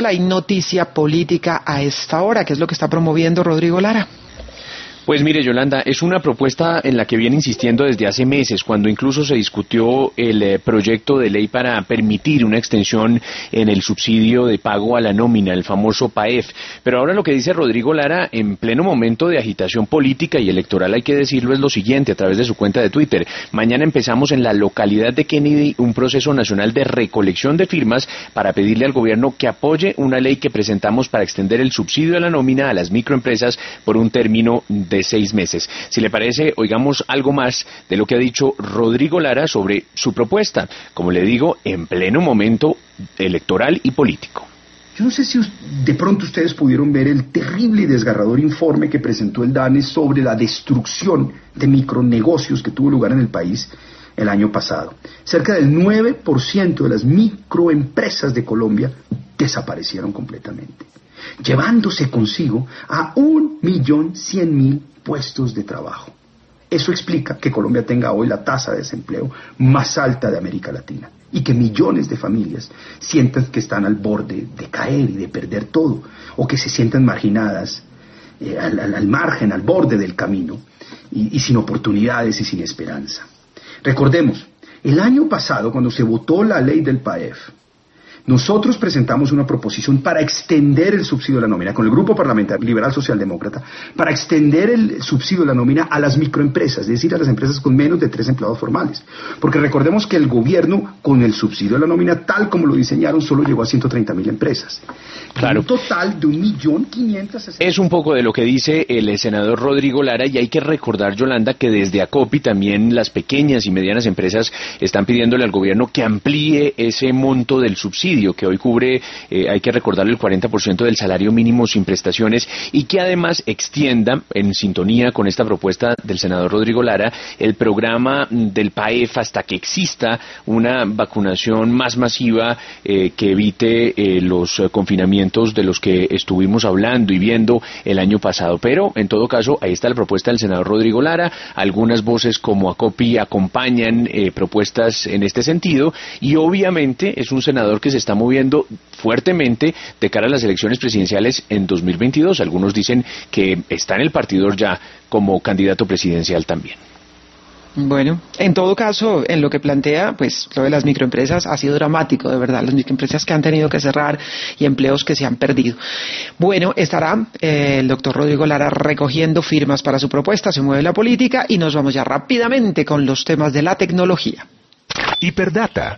Hay noticia política a esta hora. ¿Qué es lo que está promoviendo Rodrigo Lara? Pues mire, Yolanda, es una propuesta en la que viene insistiendo desde hace meses, cuando incluso se discutió el proyecto de ley para permitir una extensión en el subsidio de pago a la nómina, el famoso PAEF. Pero ahora lo que dice Rodrigo Lara, en pleno momento de agitación política y electoral, hay que decirlo, es lo siguiente, a través de su cuenta de Twitter. Mañana empezamos en la localidad de Kennedy un proceso nacional de recolección de firmas para pedirle al gobierno que apoye una ley que presentamos para extender el subsidio de la nómina a las microempresas por un término de 6 meses. Si le parece, oigamos algo más de lo que ha dicho Rodrigo Lara sobre su propuesta, como le digo, en pleno momento electoral y político. Yo no sé si de pronto ustedes pudieron ver el terrible y desgarrador informe que presentó el DANE sobre la destrucción de micronegocios que tuvo lugar en el país el año pasado. Cerca del 9% de las microempresas de Colombia desaparecieron completamente, llevándose consigo a 1.100.000 puestos de trabajo. Eso explica que Colombia tenga hoy la tasa de desempleo más alta de América Latina y que millones de familias sientan que están al borde de caer y de perder todo, o que se sientan marginadas, al margen, al borde del camino, y sin oportunidades y sin esperanza. Recordemos, el año pasado, cuando se votó la ley del PAEF, nosotros presentamos una proposición para extender el subsidio de la nómina con el Grupo Parlamentario Liberal Socialdemócrata, para extender el subsidio de la nómina a las microempresas, es decir, a las empresas con menos de 3 empleados formales. Porque recordemos que el gobierno, con el subsidio de la nómina, tal como lo diseñaron, solo llegó a 130.000 empresas. Claro. Un total de 1.560.000. Es un poco de lo que dice el senador Rodrigo Lara, y hay que recordar, Yolanda, que desde ACOPI también las pequeñas y medianas empresas están pidiéndole al gobierno que amplíe ese monto del subsidio, que hoy cubre, hay que recordarle, el 40% del salario mínimo sin prestaciones, y que además extienda, en sintonía con esta propuesta del senador Rodrigo Lara, el programa del PAEF hasta que exista una vacunación más masiva que evite los confinamientos de los que estuvimos hablando y viendo el año pasado. Pero, en todo caso, ahí está la propuesta del senador Rodrigo Lara. Algunas voces como ACOPI acompañan propuestas en este sentido, y obviamente es un senador que se está moviendo fuertemente de cara a las elecciones presidenciales en 2022. Algunos dicen que está en el partido ya como candidato presidencial también. Bueno, en todo caso, en lo que plantea, pues lo de las microempresas ha sido dramático, de verdad, las microempresas que han tenido que cerrar y empleos que se han perdido. Bueno, estará el doctor Rodrigo Lara recogiendo firmas para su propuesta, se mueve la política, y nos vamos ya rápidamente con los temas de la tecnología. Hiperdata.